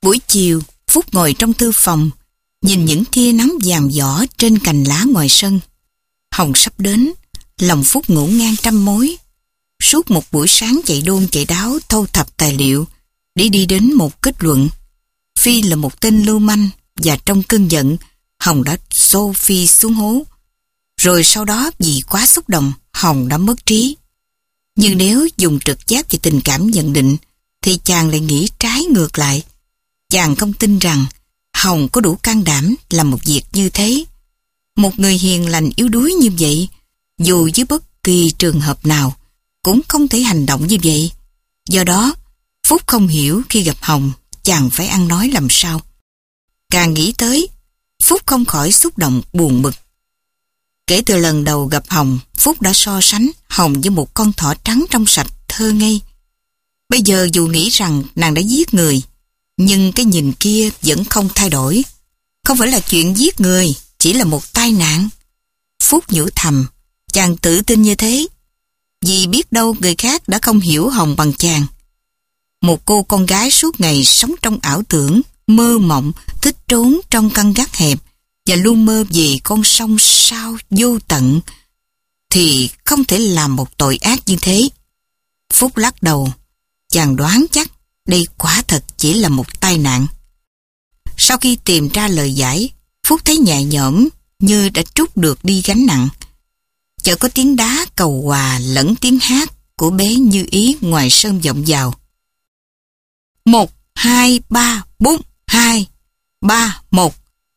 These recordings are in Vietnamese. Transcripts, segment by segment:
Buổi chiều, Phúc ngồi trong thư phòng, nhìn những tia nắng vàng vỏ trên cành lá ngoài sân. Hồng sắp đến, lòng Phúc ngổn ngang trăm mối. Suốt một buổi sáng chạy đôn chạy đáo thâu thập tài liệu để đi đến một kết luận. Phi là một tên lưu manh, và trong cơn giận, Hồng đã xô Phi xuống hố. Rồi sau đó vì quá xúc động, Hồng đã mất trí. Nhưng nếu dùng trực giác và tình cảm nhận định, thì chàng lại nghĩ trái ngược lại. Chàng không tin rằng Hồng có đủ can đảm làm một việc như thế. Một người hiền lành yếu đuối như vậy, dù dưới bất kỳ trường hợp nào, cũng không thể hành động như vậy. Do đó, Phúc không hiểu khi gặp Hồng, chàng phải ăn nói làm sao. Càng nghĩ tới, Phúc không khỏi xúc động buồn bực. Kể từ lần đầu gặp Hồng, Phúc đã so sánh Hồng với một con thỏ trắng trong sạch, thơ ngây. Bây giờ dù nghĩ rằng nàng đã giết người, nhưng cái nhìn kia vẫn không thay đổi. Không phải là chuyện giết người, chỉ là một tai nạn. Phúc nhủ thầm, chàng tự tin như thế, vì biết đâu người khác đã không hiểu Hồng bằng chàng. Một cô con gái suốt ngày sống trong ảo tưởng, mơ mộng, thích trốn trong căn gác hẹp, và luôn mơ về con sông sao vô tận, thì không thể làm một tội ác như thế. Phúc lắc đầu, chàng đoán chắc đây quả thật chỉ là một tai nạn. Sau khi tìm ra lời giải, Phúc thấy nhẹ nhõm như đã trút được đi gánh nặng. Chợt có tiếng đá cầu hòa lẫn tiếng hát của bé Như Ý ngoài sân vọng vào. 1, 2, 3, 4, 2, 3, 1.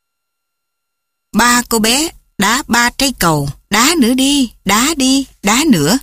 Ba cô bé đá 3 trái cầu, đá nữa đi, đá nữa.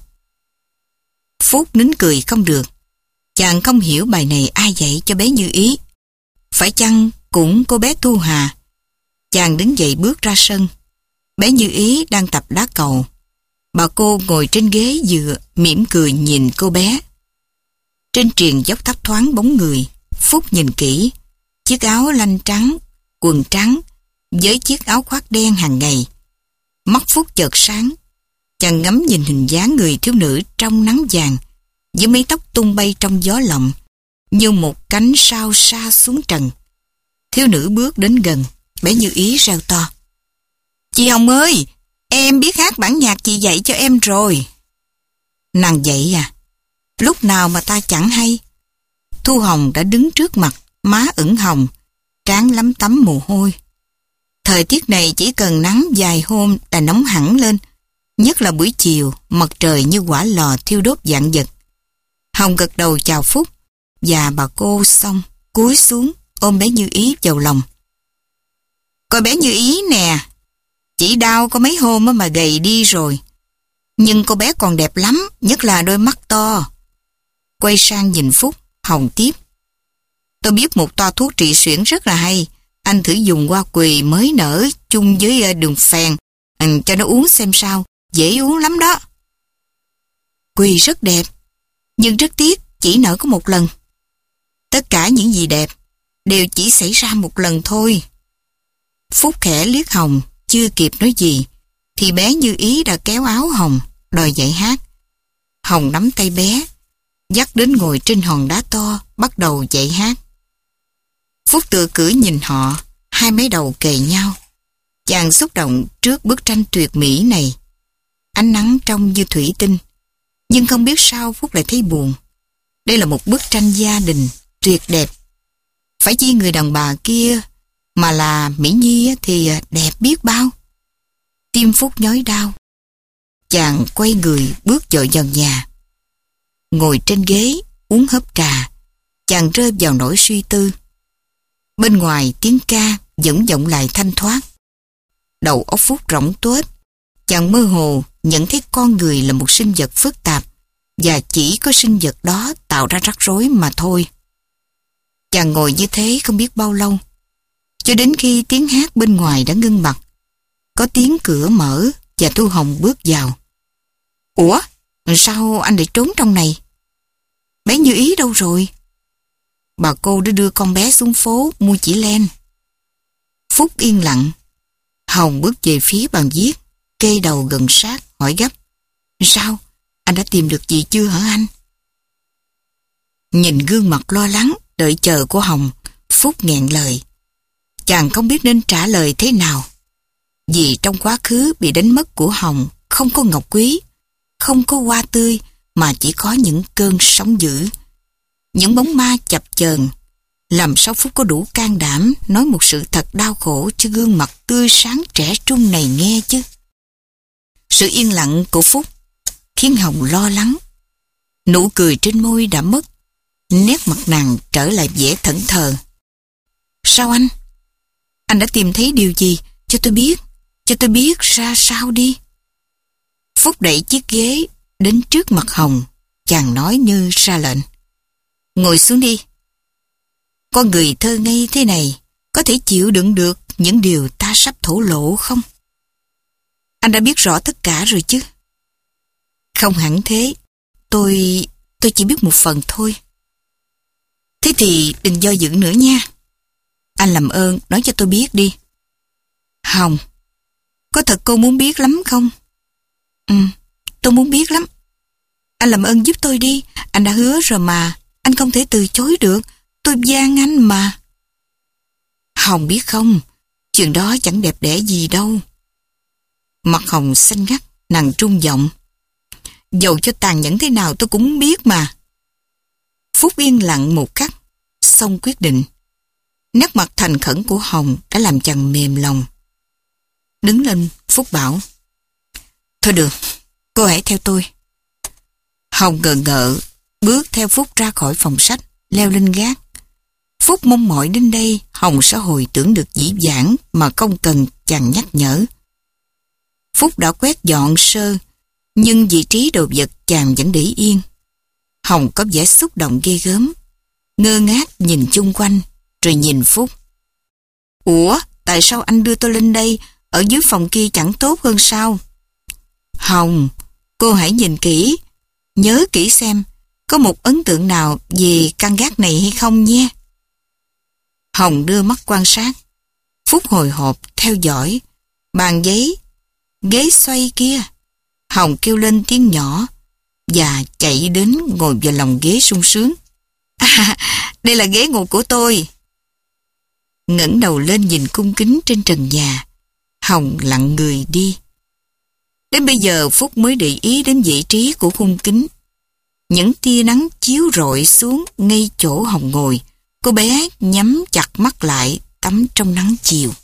Phúc nín cười không được. Chàng không hiểu bài này ai dạy cho bé Như Ý. Phải chăng cũng cô bé Thu Hà? Chàng đứng dậy bước ra sân. Bé Như Ý đang tập đá cầu. Bà cô ngồi trên ghế dựa mỉm cười nhìn cô bé. Trên triền dốc thấp thoáng bóng người. Phúc nhìn kỹ. Chiếc áo lanh trắng, quần trắng với chiếc áo khoác đen hàng ngày. Mắt Phúc chợt sáng. Chàng ngắm nhìn hình dáng người thiếu nữ trong nắng vàng, với mái tóc tung bay trong gió lộng, như một cánh sao xa xuống trần. Thiếu nữ bước đến gần, bé Như Ý reo to. Chị Hồng ơi, em biết hát bản nhạc chị dạy cho em rồi. Nàng dạy à? Lúc nào mà ta chẳng hay. Thu Hồng đã đứng trước mặt, má ửng hồng, trán lấm tấm mồ hôi. Thời tiết này chỉ cần nắng vài hôm là nóng hẳn lên, nhất là buổi chiều, mặt trời như quả lò thiêu đốt vạn vật. Hồng gật đầu chào Phúc, và bà cô xong cúi xuống ôm bé Như Ý vào lòng. Coi bé Như Ý nè, chỉ đau có mấy hôm mà gầy đi rồi, nhưng cô bé còn đẹp lắm, nhất là đôi mắt to. Quay sang nhìn Phúc, Hồng tiếp. Tôi biết một toa thuốc trị suyễn rất là hay, anh thử dùng hoa quỳ mới nở chung với đường phèn, cho nó uống xem sao, dễ uống lắm đó. Quỳ rất đẹp, nhưng rất tiếc chỉ nở có một lần. Tất cả những gì đẹp đều chỉ xảy ra một lần thôi. Phúc khẽ liếc Hồng, chưa kịp nói gì thì bé Như Ý đã kéo áo Hồng đòi dạy hát. Hồng nắm tay bé, dắt đến ngồi trên hòn đá to, bắt đầu dạy hát. Phúc tự cưỡi nhìn họ, hai mái đầu kề nhau. Chàng xúc động trước bức tranh tuyệt mỹ này. Ánh nắng trong như thủy tinh, nhưng không biết sao Phúc lại thấy buồn. Đây là một bức tranh gia đình tuyệt đẹp. Phải chi người đàn bà kia mà là Mỹ Nhi thì đẹp biết bao. Tim Phúc nhói đau. Chàng quay người bước vội vào nhà. Ngồi trên ghế uống hớp trà, chàng rơi vào nỗi suy tư. Bên ngoài tiếng ca vẫn vọng lại thanh thoát. Đầu óc Phúc rỗng tuếch. Chàng mơ hồ nhận thấy con người là một sinh vật phức tạp, và chỉ có sinh vật đó tạo ra rắc rối mà thôi. Chàng ngồi như thế không biết bao lâu, cho đến khi tiếng hát bên ngoài đã ngưng bặt. Có tiếng cửa mở và Thu Hồng bước vào. Ủa, sao anh lại trốn trong này? Bé Như Ý đâu rồi? Bà cô đã đưa con bé xuống phố mua chỉ len. Phúc yên lặng. Hồng bước về phía bàn viết, kê đầu gần sát, hỏi gấp. Sao? Anh đã tìm được gì chưa hả anh? Nhìn gương mặt lo lắng, đợi chờ của Hồng, Phúc nghẹn lời. Chàng không biết nên trả lời thế nào. Vì trong quá khứ bị đánh mất của Hồng không có ngọc quý, không có hoa tươi, mà chỉ có những cơn sóng dữ, những bóng ma chập chờn. Làm sao Phúc có đủ can đảm nói một sự thật đau khổ cho gương mặt tươi sáng trẻ trung này nghe chứ? Sự yên lặng của Phúc khiến Hồng lo lắng. Nụ cười trên môi đã mất, nét mặt nàng trở lại vẻ thẫn thờ. Sao anh? Anh đã tìm thấy điều gì? Cho tôi biết ra sao đi. Phúc đẩy chiếc ghế đến trước mặt Hồng. Chàng nói như ra lệnh. Ngồi xuống đi. Con người thơ ngây thế này có thể chịu đựng được những điều ta sắp thổ lộ không? Anh đã biết rõ tất cả rồi chứ? Không hẳn thế. Tôi chỉ biết một phần thôi. Thế thì đừng do dự nữa nha. Anh làm ơn nói cho tôi biết đi. Hồng, có thật cô muốn biết lắm không? Tôi muốn biết lắm. Anh làm ơn giúp tôi đi. Anh đã hứa rồi mà. Anh không thể từ chối được. Tôi van anh mà. Hồng biết không, chuyện đó chẳng đẹp đẽ gì đâu. Mặt Hồng xanh ngắt, nàng trung giọng. Dầu cho tàn nhẫn thế nào tôi cũng biết mà. Phúc yên lặng một khắc, xong quyết định. Nét mặt thành khẩn của Hồng đã làm chàng mềm lòng. Đứng lên, Phúc bảo. Thôi được, cô hãy theo tôi. Hồng ngờ ngợ, bước theo Phúc ra khỏi phòng sách, leo lên gác. Phúc mong mỏi đến đây, Hồng sẽ hồi tưởng được dĩ vãng mà không cần chàng nhắc nhở. Phúc đã quét dọn sơ, nhưng vị trí đồ vật chàng vẫn để yên. Hồng có vẻ xúc động ghê gớm, ngơ ngác nhìn chung quanh, rồi nhìn Phúc. Ủa, tại sao anh đưa tôi lên đây, ở dưới phòng kia chẳng tốt hơn sao? Hồng, cô hãy nhìn kỹ, nhớ kỹ xem, có một ấn tượng nào về căn gác này hay không nhé. Hồng đưa mắt quan sát. Phúc hồi hộp theo dõi. Bàn giấy, ghế xoay kia. Hồng kêu lên tiếng nhỏ và chạy đến ngồi vào lòng ghế sung sướng. À, đây là ghế ngồi của tôi. Ngẩng đầu lên nhìn cung kính trên trần nhà. Hồng lặng người đi. Đến bây giờ Phúc mới để ý đến vị trí của khung kính. Những tia nắng chiếu rọi xuống ngay chỗ Hồng ngồi. Cô bé nhắm chặt mắt lại, tắm trong nắng chiều.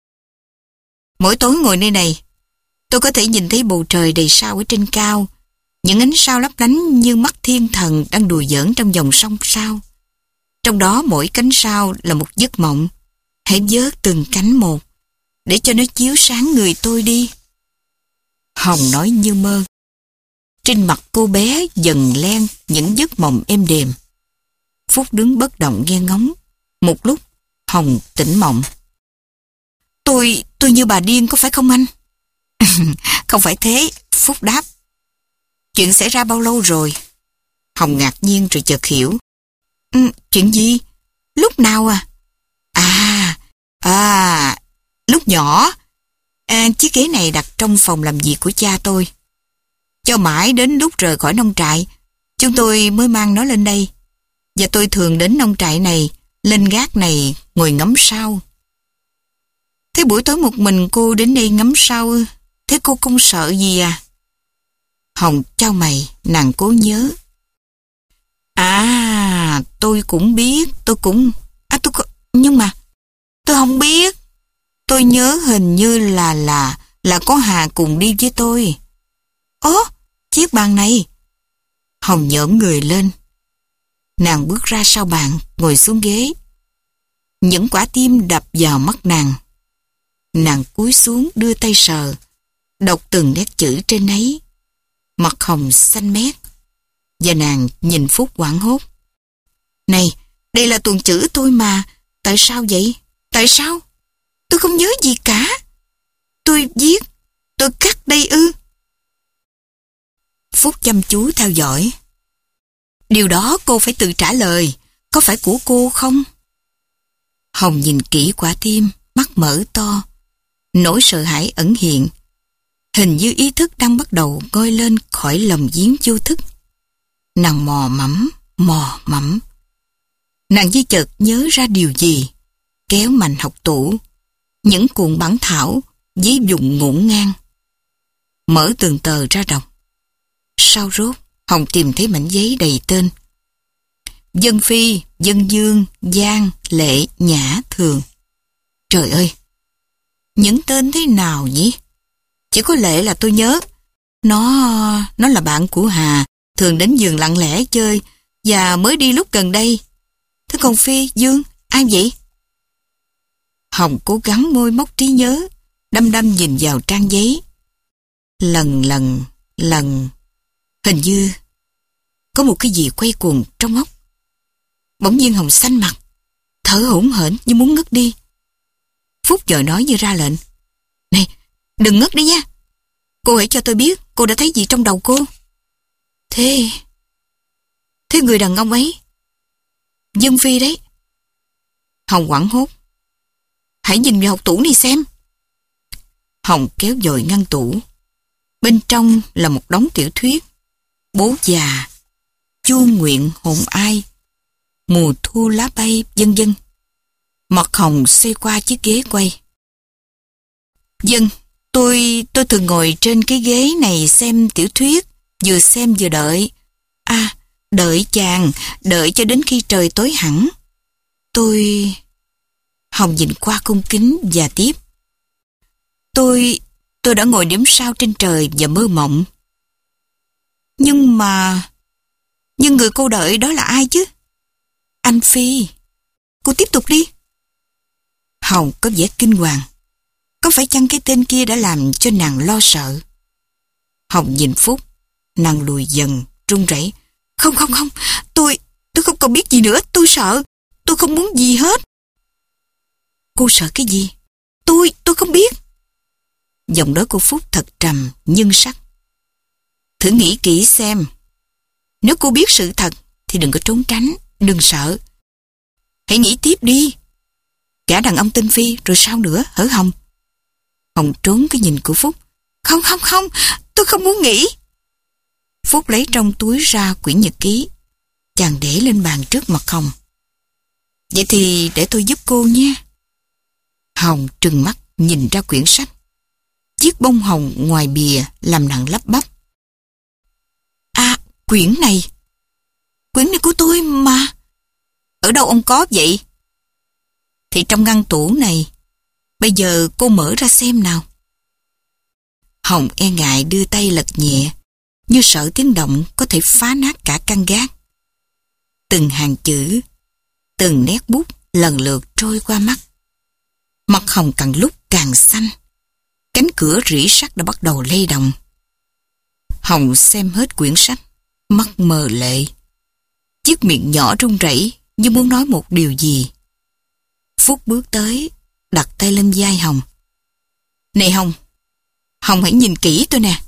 Mỗi tối ngồi nơi này, tôi có thể nhìn thấy bầu trời đầy sao ở trên cao. Những ánh sao lấp lánh như mắt thiên thần đang đùa giỡn trong dòng sông sao. Trong đó mỗi cánh sao là một giấc mộng. Hãy vớt từng cánh một, để cho nó chiếu sáng người tôi đi. Hồng nói như mơ. Trên mặt cô bé dần len những giấc mộng êm đềm. Phúc đứng bất động nghe ngóng. Một lúc, Hồng tỉnh mộng. Tôi như bà điên có phải không anh? Không phải thế, Phúc đáp. Chuyện xảy ra bao lâu rồi? Hồng ngạc nhiên rồi chợt hiểu. Chuyện gì? Lúc nào à? Lúc nhỏ. Chiếc ghế này đặt trong phòng làm việc của cha tôi. Cho mãi đến lúc rời khỏi nông trại, chúng tôi mới mang nó lên đây. Và tôi thường đến nông trại này, lên gác này ngồi ngắm sao. Thế buổi tối một mình cô đến đây ngắm sao ư? Thế cô không sợ gì à? Hồng chau mày, nàng cố nhớ. Tôi cũng biết, nhưng mà tôi không biết. Tôi nhớ hình như là có Hà cùng đi với tôi. Ố, chiếc bàn này. Hồng nhổm người lên. Nàng bước ra sau bàn, ngồi xuống ghế. Những quả tim đập vào mắt nàng. Nàng cúi xuống đưa tay sờ, đọc từng nét chữ trên ấy. Mặt Hồng xanh mét. Và nàng nhìn Phúc hoảng hốt. Này, đây là tuần chữ tôi mà. Tại sao vậy? Tại sao? Tôi không nhớ gì cả. Tôi viết, tôi cắt đây ư? Phúc chăm chú theo dõi. Điều đó cô phải tự trả lời. Có phải của cô không? Hồng nhìn kỹ quả tim, mắt mở to. Nỗi sợ hãi ẩn hiện. Hình như ý thức đang bắt đầu ngoi lên khỏi lồng giếng vô thức. Nàng mò mẫm. Nàng như chợt nhớ ra điều gì. kéo mạnh học tủ, những cuộn bản thảo với vùng ngổn ngang. Mở từng tờ ra đọc. Sau rốt, Hồng tìm thấy mảnh giấy đầy tên. Dân Phi, Dân Dương, Giang, Lệ, Nhã, Thường. Trời ơi! Những tên thế nào nhỉ? Chỉ có Lệ là tôi nhớ. Nó là bạn của Hà, thường đến giường lặng lẽ chơi, và mới đi lúc gần đây. Thế còn Phi, Dương, ai vậy? Hồng cố gắng môi móc trí nhớ, đăm đăm nhìn vào trang giấy. Lần, hình như có một cái gì quay cuồng trong óc. Bỗng nhiên Hồng xanh mặt, thở hổn hển như muốn ngất đi. Phúc vội nói như ra lệnh. Này, đừng ngất đi nha. Cô hãy cho tôi biết cô đã thấy gì trong đầu cô. Thế người đàn ông ấy, Dương Phi đấy. Hồng hoảng hốt. Hãy nhìn vào học tủ này xem. Hồng kéo dội ngăn tủ. Bên trong là một đống tiểu thuyết. Bố già, Chu Nguyện hồn ai, Mùa thu lá bay, vân vân. Mặt Hồng xoay qua chiếc ghế quay. Dân, tôi thường ngồi trên cái ghế này xem tiểu thuyết, vừa xem vừa đợi. Đợi chàng, đợi cho đến khi trời tối hẳn. Hồng nhìn qua khung kính và tiếp. Tôi đã ngồi đếm sao trên trời và mơ mộng. Nhưng người cô đợi đó là ai chứ? Anh Phi. Cô tiếp tục đi. Hồng có vẻ kinh hoàng. Có phải chăng cái tên kia đã làm cho nàng lo sợ? Hồng nhìn Phúc. Nàng lùi dần, run rẩy. Không, tôi không còn biết gì nữa. Tôi sợ. Tôi không muốn gì hết. Cô sợ cái gì? Tôi không biết. Giọng nói của Phúc thật trầm nhưng sắc. Thử nghĩ kỹ xem. Nếu cô biết sự thật thì đừng có trốn tránh, đừng sợ. Hãy nghĩ tiếp đi. Gã đàn ông tên Phi rồi sao nữa hả Hồng? Hồng trốn cái nhìn của Phúc. Không, tôi không muốn nghĩ. Phúc lấy trong túi ra quyển nhật ký. Chàng để lên bàn trước mặt Hồng. Vậy thì để tôi giúp cô nhé. Hồng trừng mắt nhìn ra quyển sách. Chiếc bông hồng ngoài bìa làm nàng lắp bắp. Quyển này của tôi mà. Ở đâu ông có vậy? Thì trong ngăn tủ này. Bây giờ cô mở ra xem nào. Hồng e ngại đưa tay lật nhẹ, như sợ tiếng động có thể phá nát cả căn gác. Từng hàng chữ, từng nét bút lần lượt trôi qua mắt. Mặt Hồng càng lúc càng xanh. Cánh cửa rỉ sắt đã bắt đầu lay động. Hồng xem hết quyển sách, mắt mờ lệ. Chiếc miệng nhỏ run rẩy như muốn nói một điều gì. Phúc bước tới, đặt tay lên vai Hồng. Này Hồng, hãy nhìn kỹ tôi nè.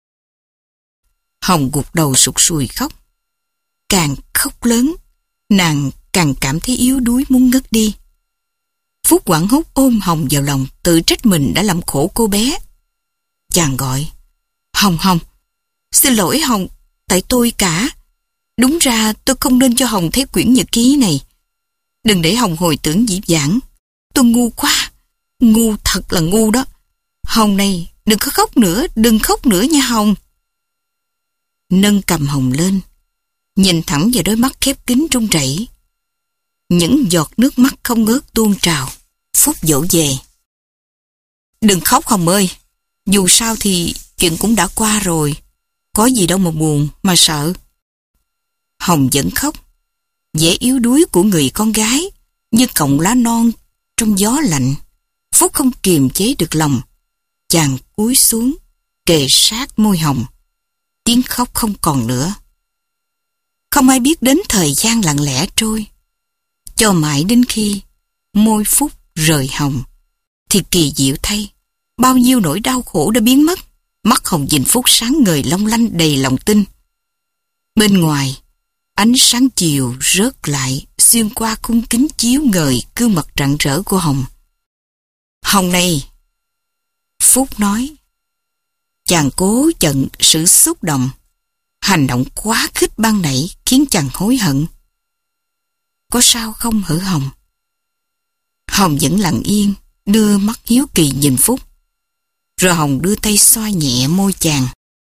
Hồng gục đầu sụt sùi khóc. Càng khóc lớn, nàng càng cảm thấy yếu đuối muốn ngất đi. Phúc hoảng hốt ôm Hồng vào lòng, tự trách mình đã làm khổ cô bé. Chàng gọi. Hồng, xin lỗi Hồng, tại tôi cả. Đúng ra tôi không nên cho Hồng thấy quyển nhật ký này. Đừng để Hồng hồi tưởng dĩ vãng. Tôi ngu quá. Ngu, thật là ngu đó. Hồng này, đừng có khóc nữa, đừng khóc nữa nha Hồng. Nâng cầm Hồng lên, nhìn thẳng vào đôi mắt khép kín run rẩy. Những giọt nước mắt không ngớt tuôn trào. Phúc dỗ về. Đừng khóc Hồng ơi. Dù sao thì chuyện cũng đã qua rồi. Có gì đâu mà buồn, mà sợ. Hồng vẫn khóc. Vẻ yếu đuối của người con gái như cọng lá non trong gió lạnh. Phúc không kiềm chế được lòng. Chàng cúi xuống, kề sát môi Hồng. Tiếng khóc không còn nữa. Không ai biết đến thời gian lặng lẽ trôi. Cho mãi đến khi môi Phúc rời Hồng, thì kỳ diệu thay, bao nhiêu nỗi đau khổ đã biến mất. Mắt Hồng nhìn Phúc sáng ngời long lanh đầy lòng tin. Bên ngoài, ánh sáng chiều rớt lại xuyên qua khung kính chiếu ngời gương mặt rạng rỡ của Hồng. Hồng này, Phúc nói. Chàng cố chặn sự xúc động. Hành động quá khích ban nãy khiến chàng hối hận. Có sao không hả Hồng? Hồng vẫn lặng yên, đưa mắt hiếu kỳ nhìn Phúc. Rồi Hồng đưa tay xoa nhẹ môi chàng.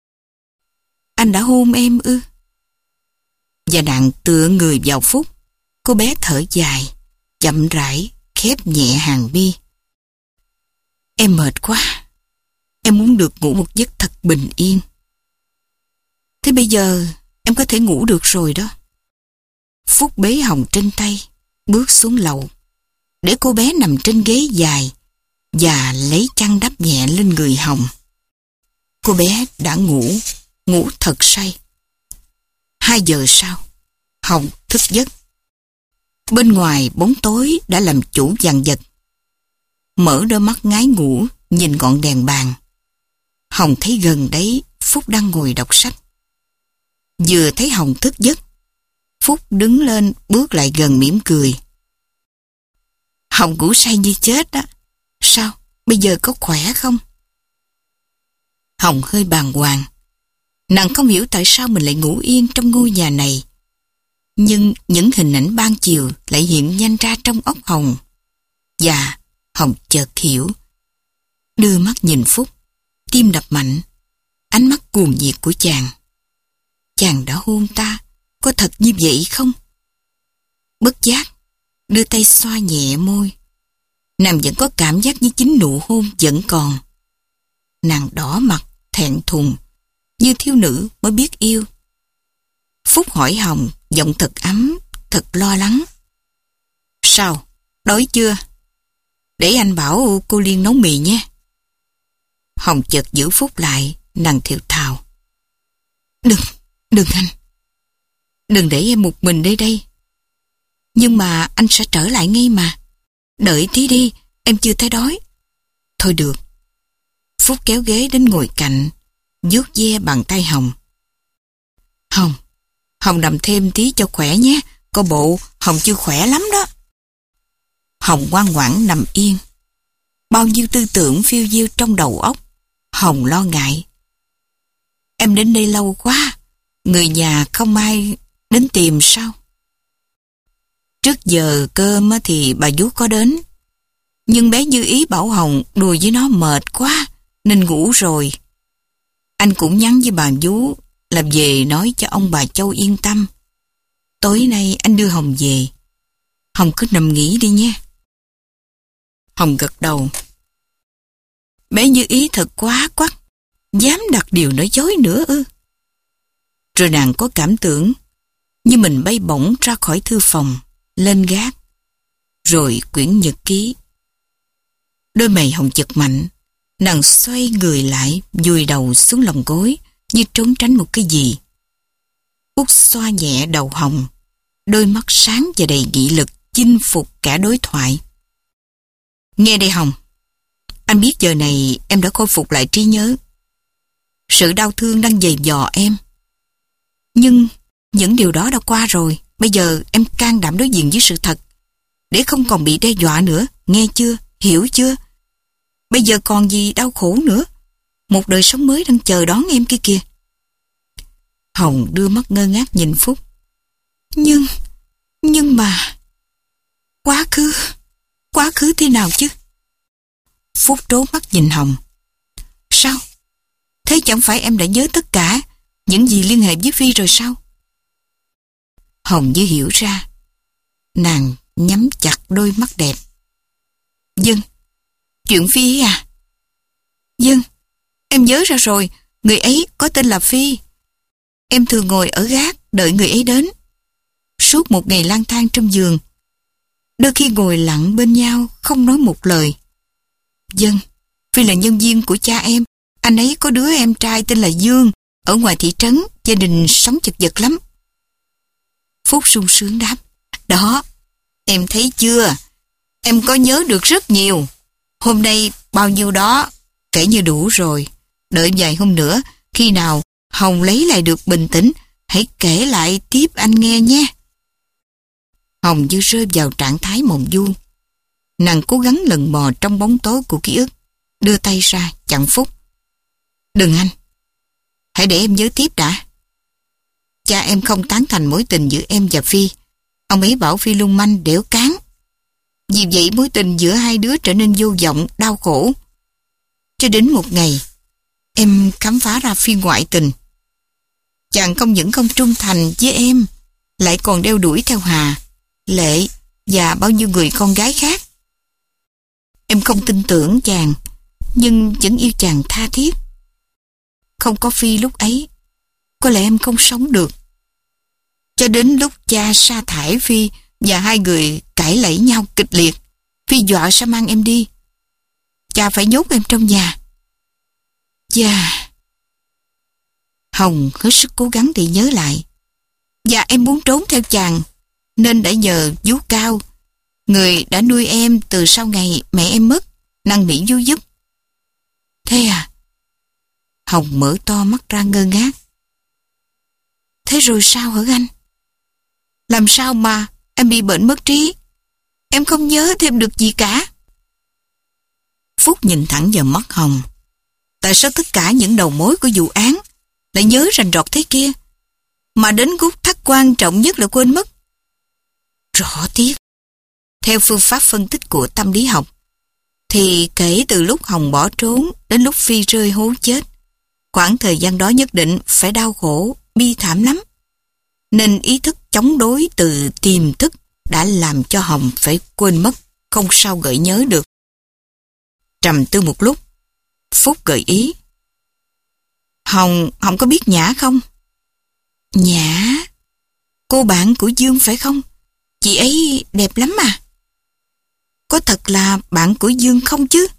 Anh đã hôn em ư? Và nàng tựa người vào Phúc. Cô bé thở dài, chậm rãi, khép nhẹ hàng mi. Em mệt quá. Em muốn được ngủ một giấc thật bình yên. Thế bây giờ em có thể ngủ được rồi đó. Phúc bế Hồng trên tay, bước xuống lầu, để cô bé nằm trên ghế dài và lấy chăn đắp nhẹ lên người Hồng. Cô bé đã ngủ thật say. 2 giờ sau, Hồng thức giấc. Bên ngoài bóng tối đã làm chủ dàn vật. Mở đôi mắt ngái ngủ, nhìn ngọn đèn bàn. Hồng thấy gần đấy Phúc đang ngồi đọc sách. Vừa thấy Hồng thức giấc, Phúc đứng lên bước lại gần mỉm cười. Hồng ngủ say như chết đó. Sao? Bây giờ có khỏe không? Hồng hơi bàng hoàng. Nàng không hiểu tại sao mình lại ngủ yên trong ngôi nhà này. Nhưng những hình ảnh ban chiều lại hiện nhanh ra trong óc Hồng. Và Hồng chợt hiểu. Đưa mắt nhìn Phúc, tim đập mạnh, ánh mắt cuồng nhiệt của chàng. Chàng đã hôn ta, có thật như vậy không? Bất giác, đưa tay xoa nhẹ môi. Nàng vẫn có cảm giác như chính nụ hôn vẫn còn. Nàng đỏ mặt, thẹn thùng, như thiếu nữ mới biết yêu. Phúc hỏi Hồng, giọng thật ấm, thật lo lắng. Sao? Đói chưa? Để anh bảo cô Liên nấu mì nhé. Hồng chợt giữ Phúc lại, nàng thều thào. Đừng anh. Đừng để em một mình đây. Nhưng mà anh sẽ trở lại ngay mà. Đợi tí đi, em chưa thấy đói. Thôi được. Phúc kéo ghế đến ngồi cạnh, vuốt ve bàn tay Hồng. Hồng nằm thêm tí cho khỏe nhé. Coi bộ Hồng chưa khỏe lắm đó. Hồng ngoan ngoãn nằm yên. Bao nhiêu tư tưởng phiêu diêu trong đầu óc. Hồng lo ngại. Em đến đây lâu quá, người nhà không ai đến tìm sao? Trước giờ cơm thì bà vú có đến. Nhưng bé Như Ý bảo Hồng đùa với nó mệt quá nên ngủ rồi. Anh cũng nhắn với bà vú là về nói cho ông bà Châu yên tâm. Tối nay anh đưa Hồng về. Hồng cứ nằm nghỉ đi nhé. Hồng gật đầu. Bé Như Ý thật quá quắt, dám đặt điều nói dối nữa ư? Rồi nàng có cảm tưởng như mình bay bổng ra khỏi thư phòng, lên gác, rồi quyển nhật ký. Đôi mày Hồng giật mạnh, nàng xoay người lại, vùi đầu xuống lòng gối như trốn tránh một cái gì. Út xoa nhẹ đầu Hồng, đôi mắt sáng và đầy nghị lực chinh phục cả đối thoại. Nghe đây Hồng, anh biết giờ này em đã khôi phục lại trí nhớ. Sự đau thương đang giày vò em. Nhưng những điều đó đã qua rồi. Bây giờ em can đảm đối diện với sự thật, để không còn bị đe dọa nữa. Nghe chưa? Hiểu chưa? Bây giờ còn gì đau khổ nữa. Một đời sống mới đang chờ đón em kia kìa. Hồng đưa mắt ngơ ngác nhìn Phúc. Nhưng mà quá khứ thế nào chứ? Phúc trố mắt nhìn Hồng. Sao? Thế chẳng phải em đã nhớ tất cả những gì liên hệ với Phi rồi sao? Hồng như hiểu ra. Nàng nhắm chặt đôi mắt đẹp. Dân, chuyện Phi à? Dân, em nhớ ra rồi. Người ấy có tên là Phi. Em thường ngồi ở gác đợi người ấy đến. Suốt một ngày lang thang trong giường, đôi khi ngồi lặng bên nhau không nói một lời. Dân, Phi là nhân viên của cha em. Anh ấy có đứa em trai tên là Dương, ở ngoài thị trấn, gia đình sống chật vật lắm. Phúc sung sướng đáp. Đó, em thấy chưa? Em có nhớ được rất nhiều. Hôm nay bao nhiêu đó kể như đủ rồi. Đợi vài hôm nữa, khi nào Hồng lấy lại được bình tĩnh, hãy kể lại tiếp anh nghe nhé. Hồng như rơi vào trạng thái mộng du. Nàng cố gắng lần mò trong bóng tối của ký ức, đưa tay ra chặn Phúc. Đừng anh, hãy để em nhớ tiếp đã. Cha em không tán thành mối tình giữa em và Phi. Ông ấy bảo Phi lung manh, đẻo cán. Vì vậy mối tình giữa hai đứa trở nên vô vọng, đau khổ. Cho đến một ngày, em khám phá ra Phi ngoại tình. Chàng không những không trung thành với em, lại còn đeo đuổi theo Hà, Lệ và bao nhiêu người con gái khác. Em không tin tưởng chàng, nhưng vẫn yêu chàng tha thiết. Không có Phi lúc ấy, có lẽ em không sống được. Cho đến lúc cha sa thải Phi và hai người cãi lẫy nhau kịch liệt, Phi dọa sẽ mang em đi. Cha phải nhốt em trong nhà. Và Hồng hết sức cố gắng để nhớ lại. Và em muốn trốn theo chàng, nên đã nhờ Vú Cao, người đã nuôi em từ sau ngày mẹ em mất, năn nỉ Vú giúp. Thế à? Hồng mở to mắt ra ngơ ngác. Thế rồi sao hả anh? Làm sao mà em bị bệnh mất trí? Em không nhớ thêm được gì cả. Phúc nhìn thẳng vào mắt Hồng. Tại sao tất cả những đầu mối của vụ án lại nhớ rành rọt thế kia, mà đến gút thắt quan trọng nhất là quên mất? Rõ tiếc. Theo phương pháp phân tích của tâm lý học, thì kể từ lúc Hồng bỏ trốn đến lúc Phi rơi hố chết, khoảng thời gian đó nhất định phải đau khổ, bi thảm lắm. Nên ý thức chống đối từ tiềm thức đã làm cho Hồng phải quên mất, không sao gợi nhớ được. Trầm tư một lúc, Phúc gợi ý. Hồng có biết Nhã không? Nhã? Cô bạn của Dương phải không? Chị ấy đẹp lắm mà. Có thật là bạn của Dương không chứ?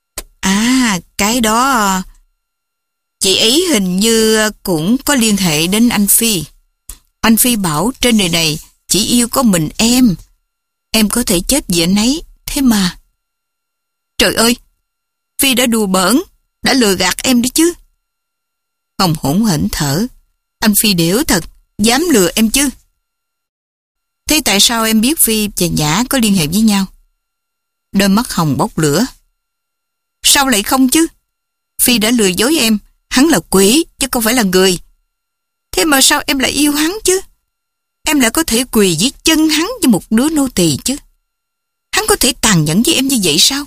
À, cái đó... Chị ấy hình như cũng có liên hệ đến anh Phi. Anh Phi bảo trên đời này chỉ yêu có mình em. Em có thể chết vì anh ấy, thế mà. Trời ơi, Phi đã đùa bỡn, đã lừa gạt em đấy chứ. Hồng hổn hển thở. Anh Phi đểu thật, dám lừa em chứ. Thế tại sao em biết Phi và Nhã có liên hệ với nhau? Đôi mắt Hồng bốc lửa. Sao lại không chứ? Phi đã lừa dối em, hắn là quỷ chứ không phải là người. Thế mà sao em lại yêu hắn chứ? Em lại có thể quỳ dưới chân hắn như một đứa nô tỳ chứ? Hắn có thể tàn nhẫn với em như vậy sao?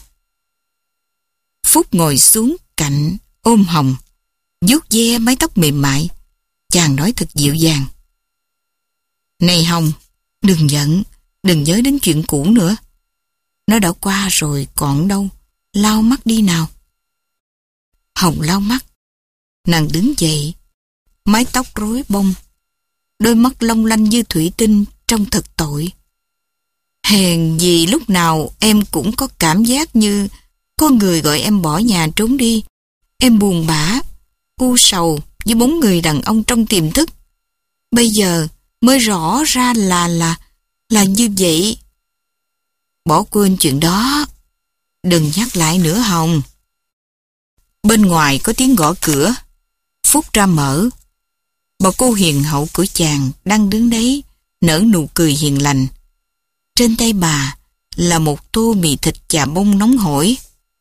Phúc ngồi xuống cạnh, ôm Hồng, vuốt ve mái tóc mềm mại. Chàng nói thật dịu dàng. Này Hồng, đừng giận, đừng nhớ đến chuyện cũ nữa. Nó đã qua rồi còn đâu, lau mắt đi nào. Hồng lau mắt. Nàng đứng dậy, mái tóc rối bông, đôi mắt long lanh như thủy tinh trông thật tội. Hèn gì lúc nào em cũng có cảm giác như có người gọi em bỏ nhà trốn đi. Em buồn bã, u sầu với bóng người đàn ông trong tiềm thức. Bây giờ mới rõ ra là như vậy. Bỏ quên chuyện đó, đừng nhắc lại nữa Hồng. Bên ngoài có tiếng gõ cửa. Phúc ra mở. Bà cô hiền hậu của chàng đang đứng đấy, nở nụ cười hiền lành. Trên tay bà là một tô mì thịt chà bông nóng hổi.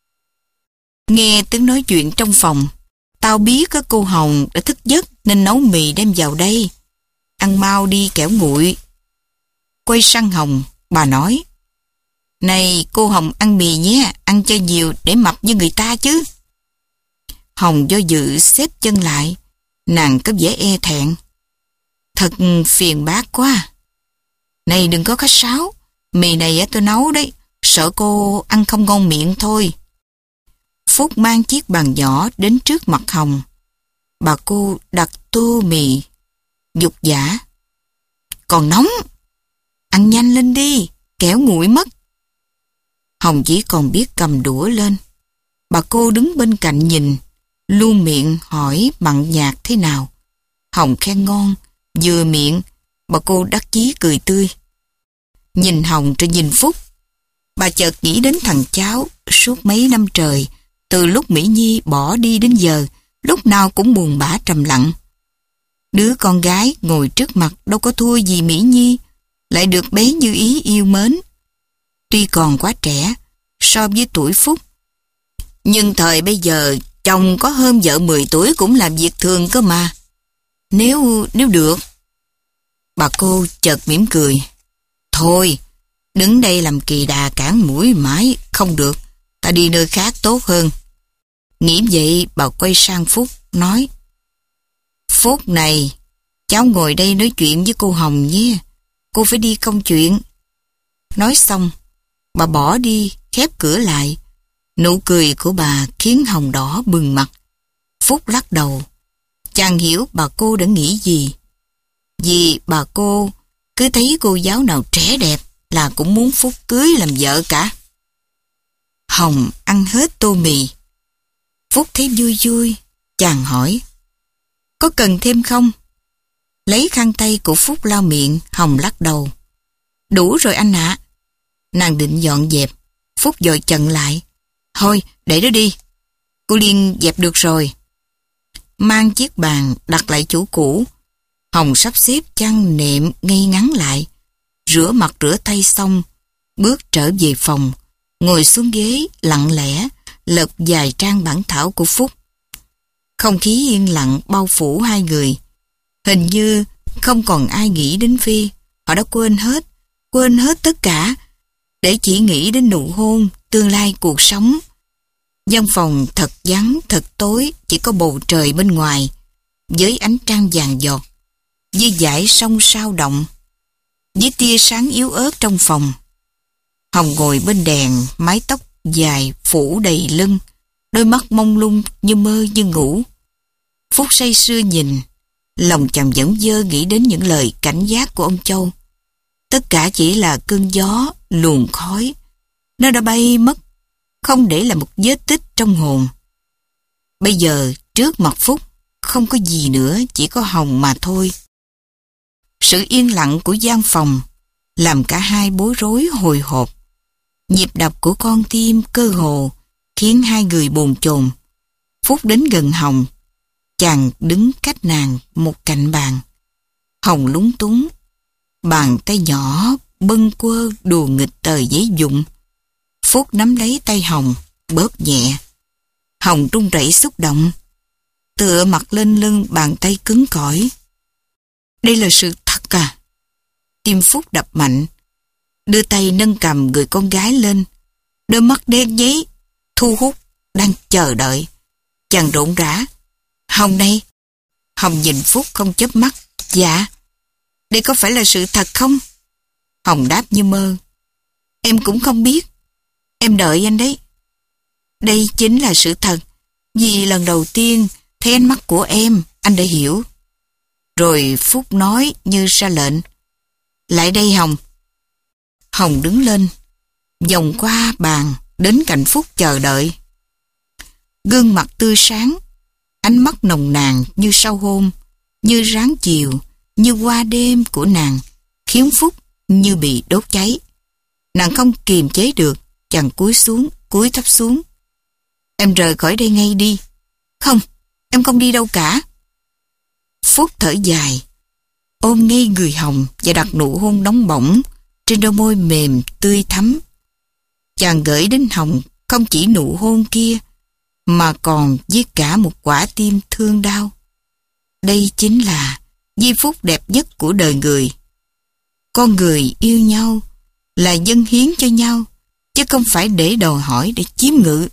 Nghe tiếng nói chuyện trong phòng, tao biết có cô Hồng đã thức giấc nên nấu mì đem vào đây. Ăn mau đi kẻo nguội. Quay sang Hồng, bà nói. Này cô Hồng ăn mì nhé, ăn cho nhiều để mập như người ta chứ. Hồng do dự xếp chân lại, nàng có vẻ e thẹn. Thật phiền bác quá. Này đừng có khách sáo, mì này tôi nấu đấy, sợ cô ăn không ngon miệng thôi. Phúc mang chiếc bàn nhỏ đến trước mặt Hồng. Bà cô đặt tô mì, dục dã. Còn nóng, ăn nhanh lên đi, kẻo nguội mất. Hồng chỉ còn biết cầm đũa lên. Bà cô đứng bên cạnh nhìn, luôn miệng hỏi mặn nhạt thế nào. Hồng khen ngon, vừa miệng, bà cô đắc chí cười tươi. Nhìn Hồng rồi nhìn Phúc, bà chợt nghĩ đến thằng cháu suốt mấy năm trời, từ lúc Mỹ Nhi bỏ đi đến giờ, lúc nào cũng buồn bã trầm lặng. Đứa con gái ngồi trước mặt đâu có thua gì Mỹ Nhi, lại được bé Như Ý yêu mến. Tuy còn quá trẻ so với tuổi Phúc, nhưng thời bây giờ chồng có hơn vợ 10 tuổi cũng là việc thường cơ mà. Nếu được. Bà cô chợt mỉm cười. Thôi, Đứng đây làm kỳ đà cản mũi mãi, không được. Ta đi nơi khác tốt hơn. Nghĩ vậy, bà quay sang Phúc, nói: Phúc này, cháu ngồi đây nói chuyện với cô Hồng nhé. Cô phải đi công chuyện. Nói xong, bà bỏ đi, khép cửa lại. Nụ cười của bà khiến Hồng đỏ bừng mặt. Phúc lắc đầu. Chàng hiểu bà cô đã nghĩ gì. Vì bà cô cứ thấy cô giáo nào trẻ đẹp là cũng muốn Phúc cưới làm vợ cả. Hồng ăn hết tô mì. Phúc thấy vui vui. Chàng hỏi: Có cần thêm không? Lấy khăn tay của Phúc lau miệng. Hồng lắc đầu. Đủ rồi anh ạ. Nàng định dọn dẹp. Phúc vội chặn lại. Thôi để đó đi. Cô Liên dẹp được rồi. Mang chiếc bàn đặt lại chỗ cũ. Hồng sắp xếp chăn nệm ngay ngắn lại. Rửa mặt rửa tay xong, bước trở về phòng, ngồi xuống ghế lặng lẽ lật vài trang bản thảo của Phúc. Không khí yên lặng bao phủ hai người. Hình như không còn ai nghĩ đến Phi. Họ đã quên hết tất cả để chỉ nghĩ đến nụ hôn, tương lai cuộc sống. Văn phòng thật vắng, thật tối, chỉ có bầu trời bên ngoài với ánh trăng vàng giọt, với dải sông sao động, với tia sáng yếu ớt trong phòng. Hồng ngồi bên đèn, mái tóc dài phủ đầy lưng, đôi mắt mông lung như mơ như ngủ. Phúc say sưa nhìn, lòng chàng vẫn vơ nghĩ đến những lời cảnh giác của ông Châu. Tất cả chỉ là cơn gió, luồng khói. Nó đã bay mất, không để lại một vết tích trong hồn. Bây giờ trước mặt Phúc không có gì nữa, chỉ có Hồng mà thôi. Sự yên lặng của gian phòng làm cả hai bối rối hồi hộp. Nhịp đập của con tim cơ hồ khiến hai người bồn chồn. Phúc đến gần Hồng. Chàng đứng cách nàng một cạnh bàn. Hồng lúng túng. Bàn tay nhỏ bâng quơ đùa nghịch tờ giấy vụn. Phúc nắm lấy tay Hồng, bóp nhẹ. Hồng run rẩy xúc động, tựa mặt lên lưng bàn tay cứng cỏi. Đây là sự thật à? Tim Phúc đập mạnh, đưa tay nâng cầm người con gái lên. Đôi mắt đen nhấy, thu hút, đang chờ đợi. Chàng rộn rã. Hồng này. Hồng nhìn Phúc không chớp mắt. Dạ. Đây có phải là sự thật không? Hồng đáp như mơ. Em cũng không biết. Em đợi anh đấy. Đây chính là sự thật. Vì lần đầu tiên thấy ánh mắt của em, anh đã hiểu. Rồi Phúc nói như ra lệnh. Lại đây Hồng. Hồng đứng lên, vòng qua bàn, đến cạnh Phúc chờ đợi. Gương mặt tươi sáng, ánh mắt nồng nàn như sau hôm, như ráng chiều, như hoa đêm của nàng, khiến Phúc như bị đốt cháy. Nàng không kiềm chế được, chàng cúi thấp xuống. Em rời khỏi đây ngay đi. Không, em không đi đâu cả. Phúc thở dài, ôm ngay người Hồng và đặt nụ hôn nóng bỏng trên đôi môi mềm tươi thắm. Chàng gửi đến Hồng không chỉ nụ hôn kia, mà còn với cả một quả tim thương đau. Đây chính là giây phút đẹp nhất của đời người. Con người yêu nhau là dâng hiến cho nhau, chứ không phải để đòi hỏi để chiếm ngự.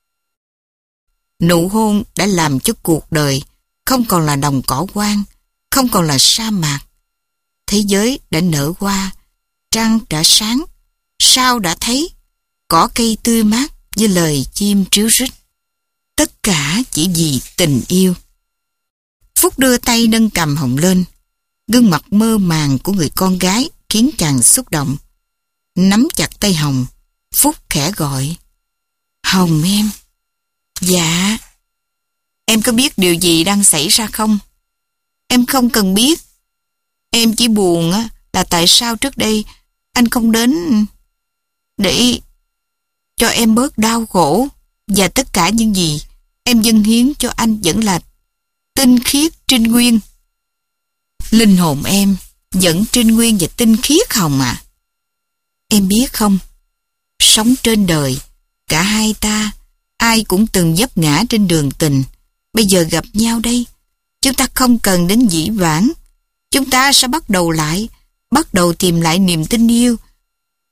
Nụ hôn đã làm cho cuộc đời không còn là đồng cỏ hoang, không còn là sa mạc. Thế giới đã nở hoa, trăng đã sáng, sao đã thấy, cỏ cây tươi mát với lời chim tríu rít. Tất cả chỉ vì tình yêu. Phúc đưa tay nâng cầm Hồng lên. Gương mặt mơ màng của người con gái khiến chàng xúc động. Nắm chặt tay Hồng, Phúc khẽ gọi. Hồng em. Dạ. Em có biết điều gì đang xảy ra không? Em không cần biết. Em chỉ buồn là tại sao trước đây anh không đến để cho em bớt đau khổ, và tất cả những gì em dâng hiến cho anh vẫn là tinh khiết trinh nguyên. Linh hồn em vẫn trinh nguyên và tinh khiết Hồng à. Em biết không, sống trên đời, cả hai ta ai cũng từng vấp ngã trên đường tình. Bây giờ gặp nhau đây, chúng ta không cần đến dĩ vãng. Chúng ta sẽ bắt đầu lại, bắt đầu tìm lại niềm tin yêu.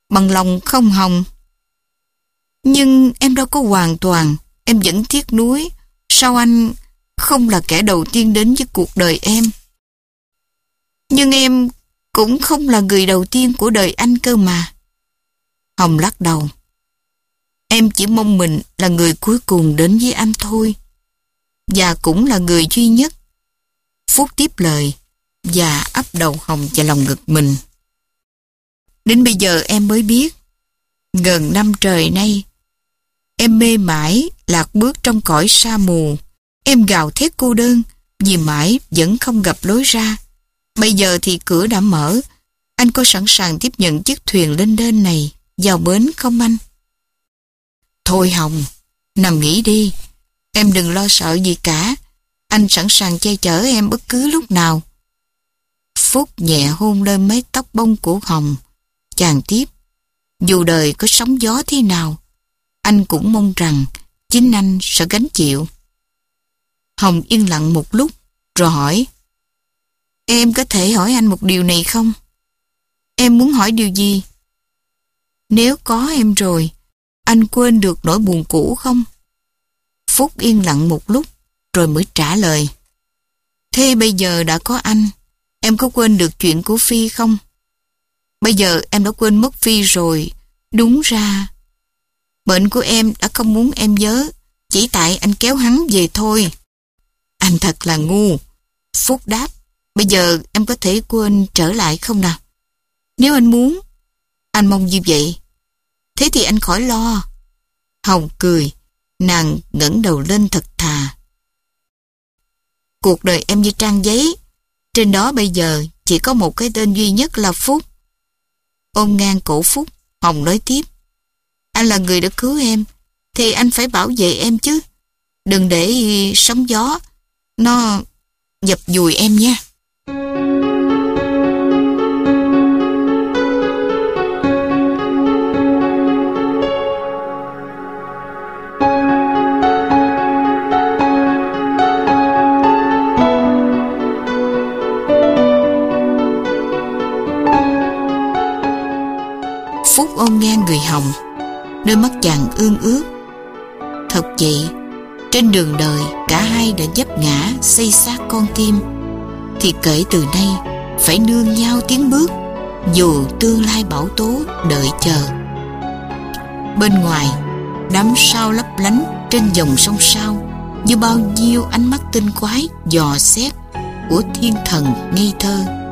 Bằng lòng không Hồng? Nhưng em đâu có hoàn toàn. Em vẫn tiếc nuối. Sao anh không là kẻ đầu tiên đến với cuộc đời em? Nhưng em cũng không là người đầu tiên của đời anh cơ mà. Hồng lắc đầu. Em chỉ mong mình là người cuối cùng đến với anh thôi. Và cũng là người duy nhất. Phúc tiếp lời và ấp đầu Hồng vào lòng ngực mình. Đến bây giờ em mới biết, gần năm trời nay, em mê mải lạc bước trong cõi sa mù. Em gào thét cô đơn vì mãi vẫn không gặp lối ra. Bây giờ thì cửa đã mở. Anh có sẵn sàng tiếp nhận chiếc thuyền lênh đênh này vào bến không anh? Thôi Hồng, nằm nghỉ đi. Em đừng lo sợ gì cả. Anh sẵn sàng che chở em bất cứ lúc nào. Phúc nhẹ hôn lên mái tóc bông của Hồng. Chàng tiếp. Dù đời có sóng gió thế nào, anh cũng mong rằng chính anh sẽ gánh chịu. Hồng yên lặng một lúc rồi hỏi. Em có thể hỏi anh một điều này không? Em muốn hỏi điều gì? Nếu có em rồi, anh quên được nỗi buồn cũ không? Phúc yên lặng một lúc rồi mới trả lời. Thế bây giờ đã có anh, em có quên được chuyện của Phi không? Bây giờ em đã quên mất Phi rồi. Đúng ra bệnh của em đã không muốn em nhớ, chỉ tại anh kéo hắn về thôi. Anh thật là ngu. Phúc đáp. Bây giờ em có thể quên trở lại không nào? Nếu anh muốn, anh mong như vậy. Thế thì anh khỏi lo. Hồng cười. Nàng ngẩng đầu lên thật thà. Cuộc đời em như trang giấy. Trên đó bây giờ chỉ có một cái tên duy nhất là Phúc. Ôm ngang cổ Phúc, Hồng nói tiếp. Anh là người đã cứu em, thì anh phải bảo vệ em chứ. Đừng để sóng gió nó dập vùi em nha. Phúc ôm ngang người Hồng, đôi mắt chàng ương ước. Thật vậy, trên đường đời cả hai đã vấp ngã xây xác con tim, thì kể từ nay phải nương nhau tiến bước, dù tương lai bão tố đợi chờ. Bên ngoài, đám sao lấp lánh trên dòng sông Sao như bao nhiêu ánh mắt tinh quái dò xét của thiên thần ngây thơ.